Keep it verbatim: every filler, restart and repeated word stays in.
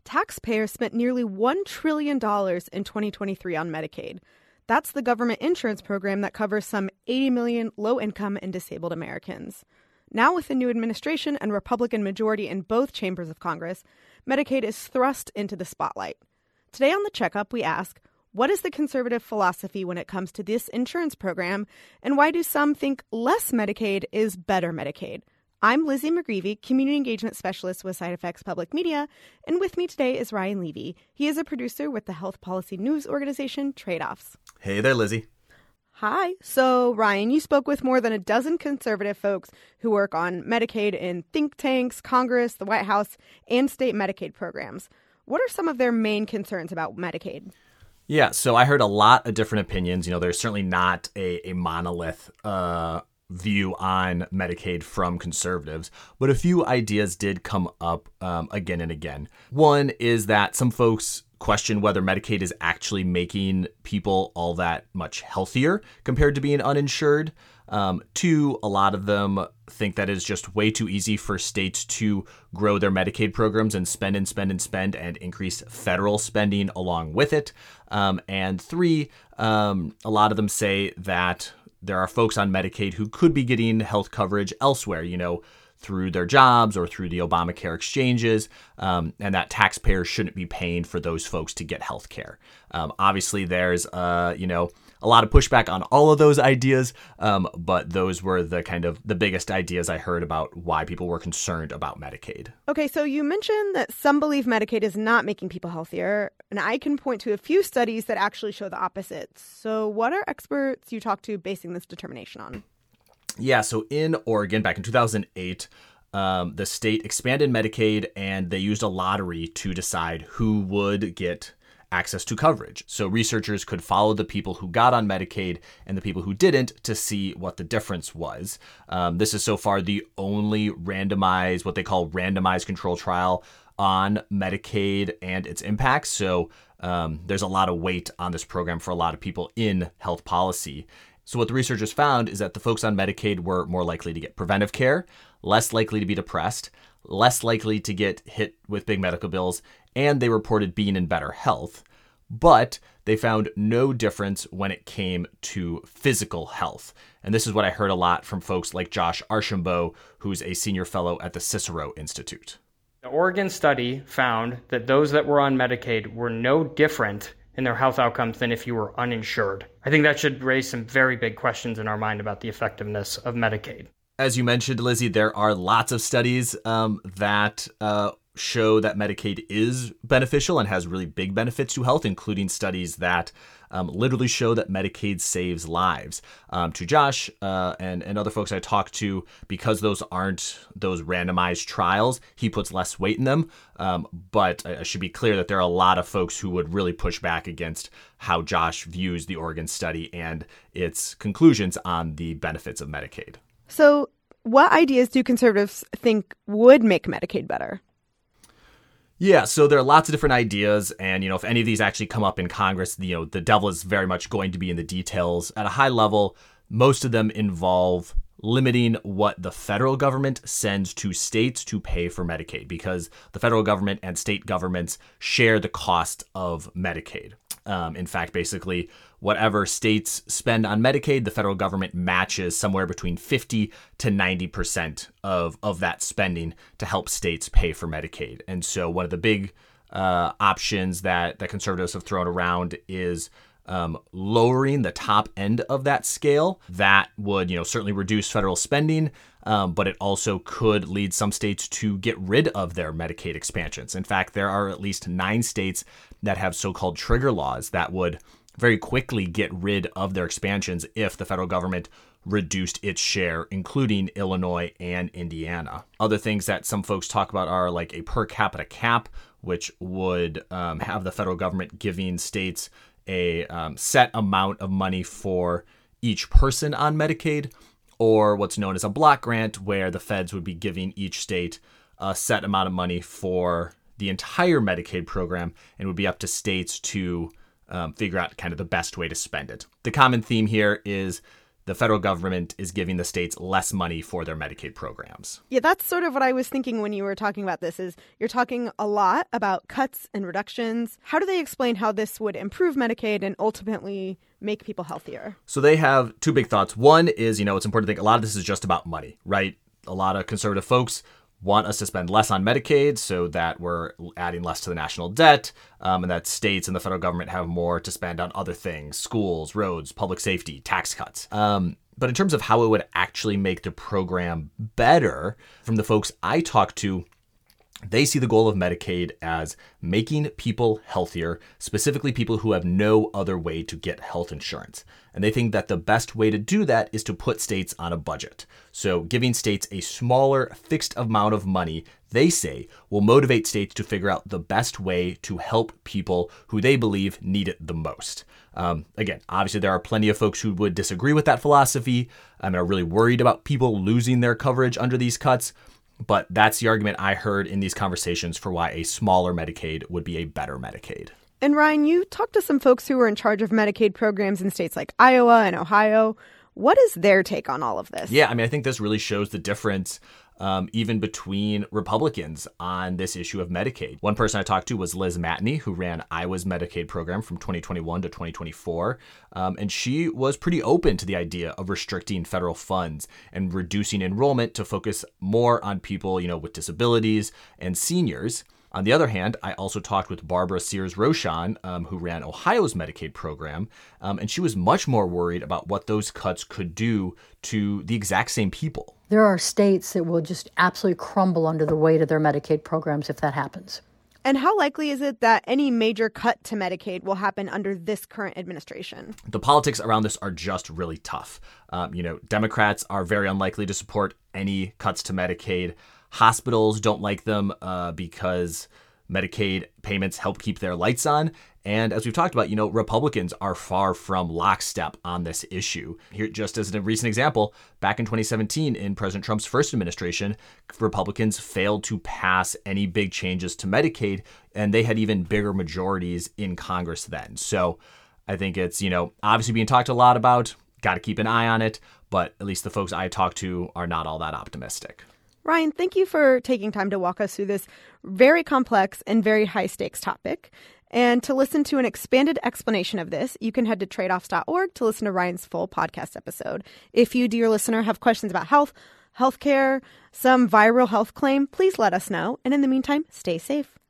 taxpayers spent nearly one trillion dollars in twenty twenty-three on Medicaid. That's the government insurance program that covers some eighty million low-income and disabled Americans. Now, with the new administration and Republican majority in both chambers of Congress, Medicaid is thrust into the spotlight. Today on The Checkup, we ask, what is the conservative philosophy when it comes to this insurance program, and why do some think less Medicaid is better Medicaid? I'm Lizzie McGreevy, Community Engagement Specialist with Side Effects Public Media, and with me today is Ryan Levy. He is a producer with the health policy news organization Trade-Offs. Hey there, Lizzie. Hi. So, Ryan, you spoke with more than a dozen conservative folks who work on Medicaid in think tanks, Congress, the White House, and state Medicaid programs. What are some of their main concerns about Medicaid? Yeah, so I heard a lot of different opinions. You know, there's certainly not a, a monolith uh, view on Medicaid from conservatives, but a few ideas did come up um, again and again. One is that some folks question whether Medicaid is actually making people all that much healthier compared to being uninsured. Um, two, a lot of them think that it's just way too easy for states to grow their Medicaid programs and spend and spend and spend and increase federal spending along with it. Um, and three, um, a lot of them say that there are folks on Medicaid who could be getting health coverage elsewhere, you know, through their jobs or through the Obamacare exchanges, um, and that taxpayers shouldn't be paying for those folks to get health care. Um, obviously, there's, uh, you know, a lot of pushback on all of those ideas, um, but those were the kind of the biggest ideas I heard about why people were concerned about Medicaid. Okay, so you mentioned that some believe Medicaid is not making people healthier, and I can point to a few studies that actually show the opposite. So what are experts you talk to basing this determination on? Yeah, so in Oregon, back in two thousand eight, um, the state expanded Medicaid, and they used a lottery to decide who would get access to coverage. So researchers could follow the people who got on Medicaid and the people who didn't to see what the difference was. Um, this is so far the only randomized, what they call randomized control trial on Medicaid and its impacts. So um, there's a lot of weight on this program for a lot of people in health policy. So what the researchers found is that the folks on Medicaid were more likely to get preventive care, less likely to be depressed, less likely to get hit with big medical bills, and they reported being in better health. But they found no difference when it came to physical health. And this is what I heard a lot from folks like Josh Archambault, who's a senior fellow at the Cicero Institute. The Oregon study found that those that were on Medicaid were no different in their health outcomes than if you were uninsured. I think that should raise some very big questions in our mind about the effectiveness of Medicaid. As you mentioned, Lizzie, there are lots of studies um, that uh, show that Medicaid is beneficial and has really big benefits to health, including studies that um, literally show that Medicaid saves lives. Um, to Josh uh, and, and other folks I talked to, because those aren't those randomized trials, he puts less weight in them. Um, but I should be clear that there are a lot of folks who would really push back against how Josh views the Oregon study and its conclusions on the benefits of Medicaid. So what ideas do conservatives think would make Medicaid better? Yeah, so there are lots of different ideas, and you know, if any of these actually come up in Congress, you know, the devil is very much going to be in the details. At a high level, most of them involve limiting what the federal government sends to states to pay for Medicaid, because the federal government and state governments share the cost of Medicaid. Um, in fact, basically, whatever states spend on Medicaid, the federal government matches somewhere between fifty to ninety percent of, of that spending to help states pay for Medicaid. And so one of the big uh, options that, that conservatives have thrown around is um, lowering the top end of that scale. That would, you know, certainly reduce federal spending, um, but it also could lead some states to get rid of their Medicaid expansions. In fact, there are at least nine states that have so-called trigger laws that would very quickly get rid of their expansions if the federal government reduced its share, including Illinois and Indiana. Other things that some folks talk about are like a per capita cap, which would um, have the federal government giving states a um, set amount of money for each person on Medicaid, or what's known as a block grant, where the feds would be giving each state a set amount of money for the entire Medicaid program, and it would be up to states to um, figure out kind of the best way to spend it. The common theme here is the federal government is giving the states less money for their Medicaid programs. Yeah, that's sort of what I was thinking when you were talking about this, is you're talking a lot about cuts and reductions. How do they explain how this would improve Medicaid and ultimately make people healthier? So they have two big thoughts. One is, you know, it's important to think a lot of this is just about money, right? A lot of conservative folks want us to spend less on Medicaid so that we're adding less to the national debt, um, and that states and the federal government have more to spend on other things: schools, roads, public safety, tax cuts. Um, but in terms of how it would actually make the program better, from the folks I talked to, they see the goal of Medicaid as making people healthier, specifically people who have no other way to get health insurance. And they think that the best way to do that is to put states on a budget. So giving states a smaller fixed amount of money, they say, will motivate states to figure out the best way to help people who they believe need it the most. Um, again, obviously, there are plenty of folks who would disagree with that philosophy and are really worried about people losing their coverage under these cuts. But that's the argument I heard in these conversations for why a smaller Medicaid would be a better Medicaid. And Ryan, you talked to some folks who were in charge of Medicaid programs in states like Iowa and Ohio. What is their take on all of this? Yeah, I mean, I think this really shows the difference um, even between Republicans on this issue of Medicaid. One person I talked to was Liz Matney, who ran Iowa's Medicaid program from twenty twenty-one to twenty twenty-four. Um, and she was pretty open to the idea of restricting federal funds and reducing enrollment to focus more on people, you know, with disabilities and seniors. On the other hand, I also talked with Barbara Sears-Rochon, um, who ran Ohio's Medicaid program, um, and she was much more worried about what those cuts could do to the exact same people. There are states that will just absolutely crumble under the weight of their Medicaid programs if that happens. And how likely is it that any major cut to Medicaid will happen under this current administration? The politics around this are just really tough. Um, you know, Democrats are very unlikely to support any cuts to Medicaid. Hospitals don't like them uh, because Medicaid payments help keep their lights on. And as we've talked about, you know, Republicans are far from lockstep on this issue. Here, just as a recent example, back in twenty seventeen, in President Trump's first administration, Republicans failed to pass any big changes to Medicaid, and they had even bigger majorities in Congress then. So I think it's, you know, obviously being talked a lot about, got to keep an eye on it, but at least the folks I talked to are not all that optimistic. Ryan, thank you for taking time to walk us through this very complex and very high-stakes topic. And to listen to an expanded explanation of this, you can head to tradeoffs dot org to listen to Ryan's full podcast episode. If you, dear listener, have questions about health, healthcare, some viral health claim, please let us know. And in the meantime, stay safe.